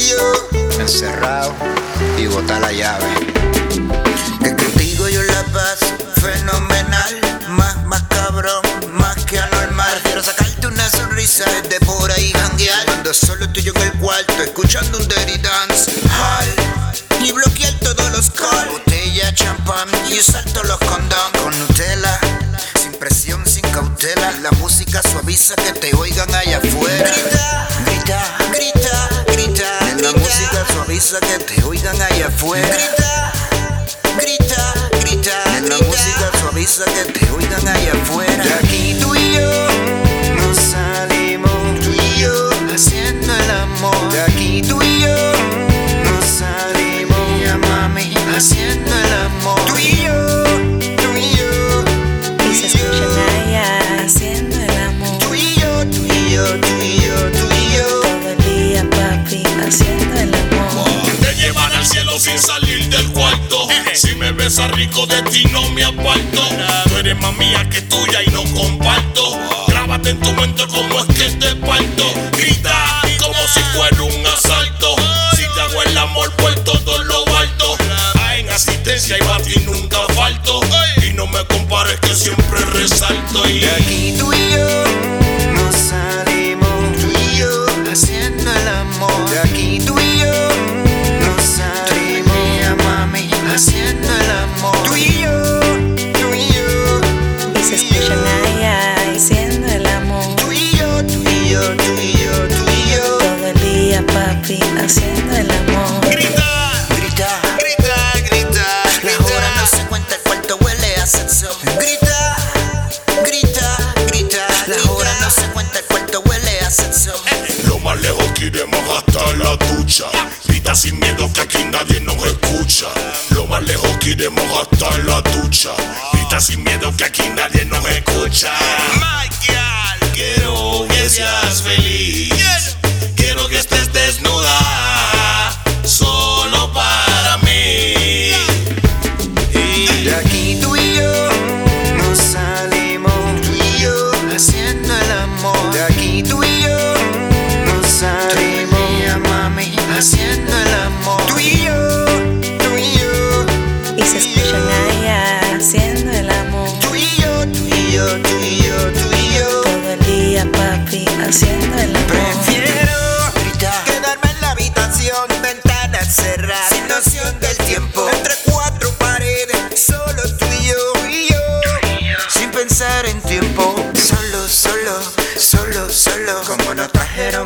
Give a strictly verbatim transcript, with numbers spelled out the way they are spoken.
y yo encerrado y bota la llave. Que contigo yo la paz fenomenal, más, más cabrón, más que anormal. Quiero sacarte una sonrisa desde por ahí janguear, cuando solo tú y yo en el cuarto escuchando un dirty dance hall, y bloquear todos los calls, botella, champán y usar todos los condones con Nutella, sin presión, sin cautela. La música suaviza que te oigan allá afuera. Grita, grita, grita, grita. En la música suaviza que te oigan allá afuera. Grita, grita, grita. En la música suaviza que te oigan allá afuera. De aquí tú y yo nos salimos, tú y yo haciendo el amor. De aquí tú y yo nos salimos, ya mami, haciendo el amor. Tú y yo, tú y yo. Y se escuchan allá haciendo el amor. Tú y yo, tú y yo, tú y yo, tú y yo. Todo el día, papi, haciendo el amor. Te llevan al cielo sin salir del cuarto. Si me besas rico de ti no me aparto. Tú eres más mía que tuya y no comparto. Grábate en tu mente como es que te parto. Grita como si fuera un asalto. Si te hago el amor por todo lo alto. Ah, en asistencia y batir nunca falto. Y no me compares que siempre resalto. Y de aquí tú y yo nos salimos, tú y yo haciendo el amor. De aquí tú y yo nos salimos, ya mami, haciendo el amor. Tú y yo, tú y yo. Y se escuchan allá haciendo el amor. Tú y yo, tú y yo, tú y yo, tú y yo. Todo el día, papi, haciendo el amor. grita, Grita, grita, grita, las horas no se cuenta, el cuarto huele a sexo. Grita, grita, grita, las horas no se cuenta, el cuarto huele a sexo. Lo más lejos que iremos hasta la ducha. Grita sin miedo que aquí nadie nos escucha. Lo más lejos que iremos hasta la ducha. Grita sin miedo que aquí nadie nos escucha. Michael, quiero que seas feliz. Quiero que estés desnuda, solo para mí. De aquí tú y yo nos salimos, tú y yo haciendo el amor. De aquí tú y yo nos salimos, ya mami, haciendo el amor. Tú y yo, tú y yo. Y se escuchan allá haciendo el amor. Tú y yo, tú y yo, tú y yo, tú y yo. Todo el día, papi, haciendo el amor. Prefiero gritar, quedarme en la habitación, ventanas cerradas, sin noción del tiempo, entre cuatro paredes, solo tú y yo, tú y yo, sin pensar en tiempo, solo, solo, solo, solo, como nos trajeron